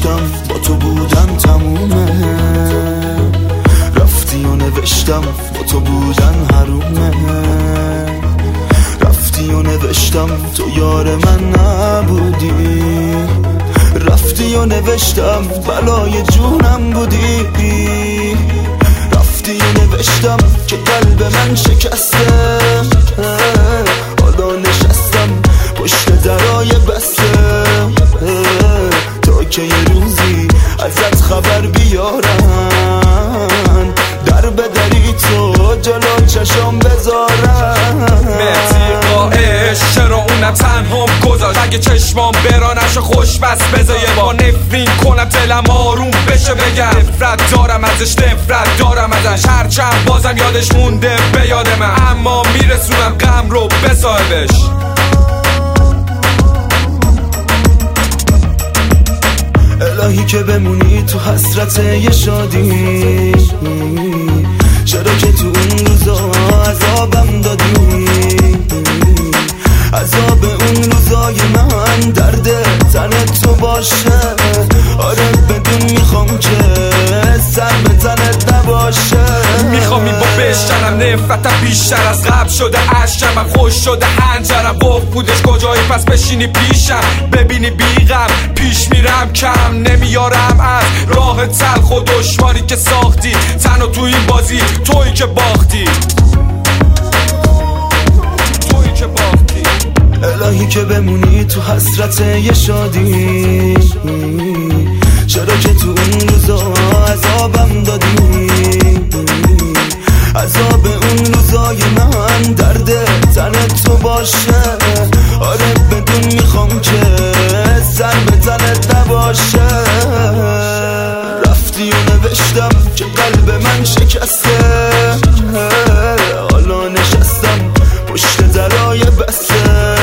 نوشتم با تو بودن تمومه، رفتی و نوشتم با تو بودن حرومه، رفتی و نوشتم تو یار من نبودی، رفتی و نوشتم بلای جونم بودی، رفتی و نوشتم که قلب من شکسته، حالا نشستم پشت درای بسته، تا که یه روزی ازت خبر بیارن، در بدری تو جلو چشم بذارن. مهدی قائش چرا اونم تنهام گذاشت، اگه چشمام برانش خوش بس بذار یه بار نفرین کنم دلم آروم بشه، بگم نفرت دارم ازش، نفرت دارم ازش، هرچند بازم یادش مونده به یاد من، اما میرسونم غم رو به صاحبش. الهی که بمونی تو حسرت یه شادی، چرا که تو اون روزا عذابم دادی، عذاب اون روزای من درد تن تو باشه، آره بدون میخوام که سر به تنت نباشه، میخوام این با بشترم نفرتم بیشتر از قبل شده، عشقم خوش شده هنجرم، گفت بودش کجایی پس بشینی پیشم، ببینی بیغم پیش میرم کم نمیارم از راه تلخ و دشواری که ساختی، تنها تو این بازی تویی که باختی، تویی که باختی. الهی که بمونی تو حسرت یه شادی، چرا که تو اون روزا عذابم دادی، عذاب اون روزای من درد تن تو باشه، آره بدون میخوام که سر به تنت نباشه، رفتی و نوشتم که قلب من شکسته، حالا نشستم پشت درای بسته،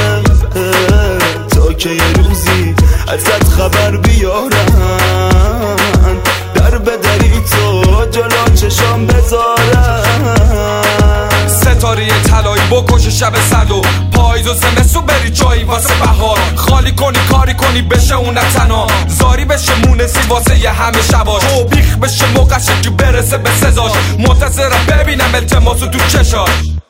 تا که یه روزی ازت خبر بیارن، در بدری تو جلو چشم بذارن. ستاره طلایی بکش شب سرد و پاییز و زمستون بری جایی واسه بهار، خالی کنی کاری کنی بشه اونم تنها، زاری بشه مونسی واسه یه همه شباش، و بیخ بشه موقعش که برسه به سزاش، منتظرم ببینم التماسو تو چشاش.